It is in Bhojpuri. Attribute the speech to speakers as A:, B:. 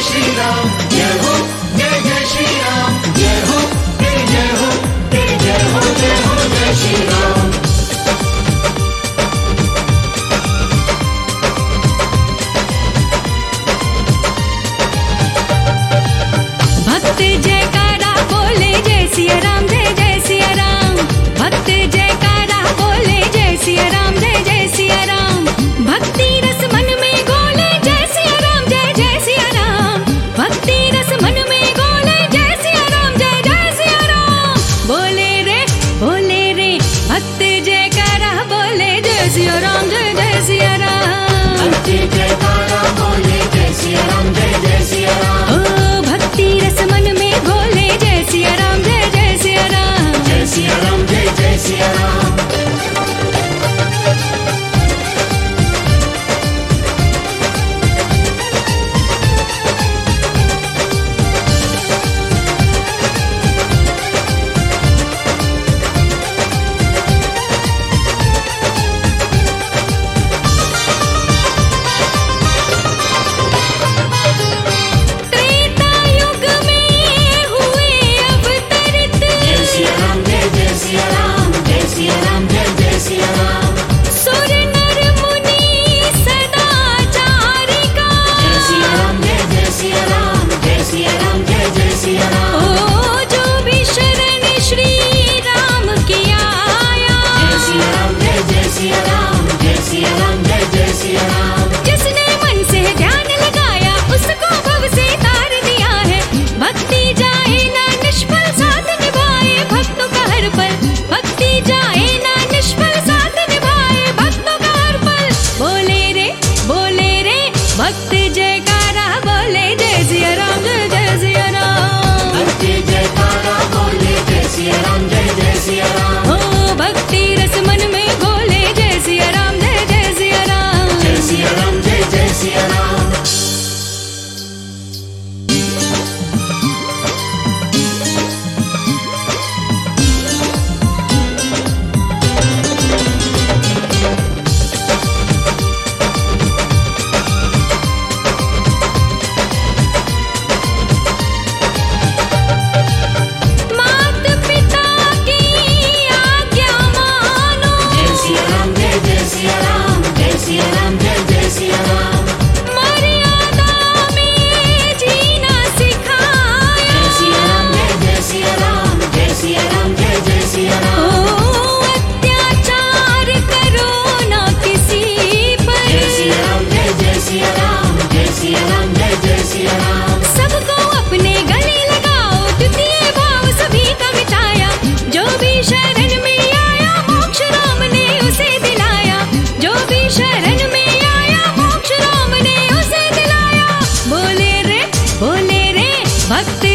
A: श्री राम, जय हो जय जय श्री राम, जय हो जय हो जय हो जय हो जय श्री राम।
B: भक्त जयकारा बोले जय सिया राम, जय जय सिया राम। भक्त जयकारा बोले जय सिया राम, जय जय सिया राम। भक्ति रस मन में घोले जय सिया राम, जय जय सिया राम। भक्ति रस मन में घोले जय सिया राम, जय जय सिया राम। बोले रे भक्त जयकारा बोले जय सिया राम, जय जय सिया राम।
A: भक्ति जयकारा बोले जय सिया राम, जय जय सिया राम।
B: ओ भक्ति रस मन में घोले जय सिया राम, जय जय सिया राम।
A: जय सिया राम, जय जय सिया राम।
B: त्रेता युग में हुए अवतरित
A: जय सिया राम, जय जय सिया राम, जय सिया राम, जय जय सिया राम।
B: सुर नर मुनि सदाचार का।
A: जय सिया राम, जय जय सिया राम, जय सिया राम, जय जय सिया राम।
B: ओ जो भी शरण श्री राम की आया।
A: जय सिया राम, जय जय सिया राम, जय सिया राम, जय जय सिया राम।
B: जिसने मन से ध्यान लगाया उसको भव से तार दिया है। भक्ति जाए ना निष्फल साथ निभाए भक्तों का हर पल। भक्ति जाए ना निष्फल साथ निभाए भक्तों का हर पल। बोले रे भक्त जयकारा बोले जय सिया राम, जय जय सिया राम।
A: भक्ति जयकारा बोले जय सिया राम, जय जय सिया राम।
B: ओ भक्ति रस मन में घोले जय सिया राम, जय जय सिया राम।
A: जय सिया राम, जय जय सिया राम।
B: मात पिता की आज्ञा मानो।
A: जय सिया राम, जय जय सिया राम, जय सिया राम, जय जय सिया राम।
B: मर्यादा में जीना सिखाया।
A: जय सिया राम, जय जय सिया राम, जय सिया राम, जय जय सिया
B: ओ
A: राम।
B: अत्याचार करो ना किसी पर।
A: जय सिया राम, जय जय सिया राम, जय सिया राम, जय जय सिया राम।
B: सबको अपने गले लगाओ द्वितीय भाव सभी का मिटाया। जो भी शरण में आया मोक्ष राम ने उसे दिलाया। जो भी शरण में आया मोक्ष राम ने उसे दिलाया। बोले रे भक्त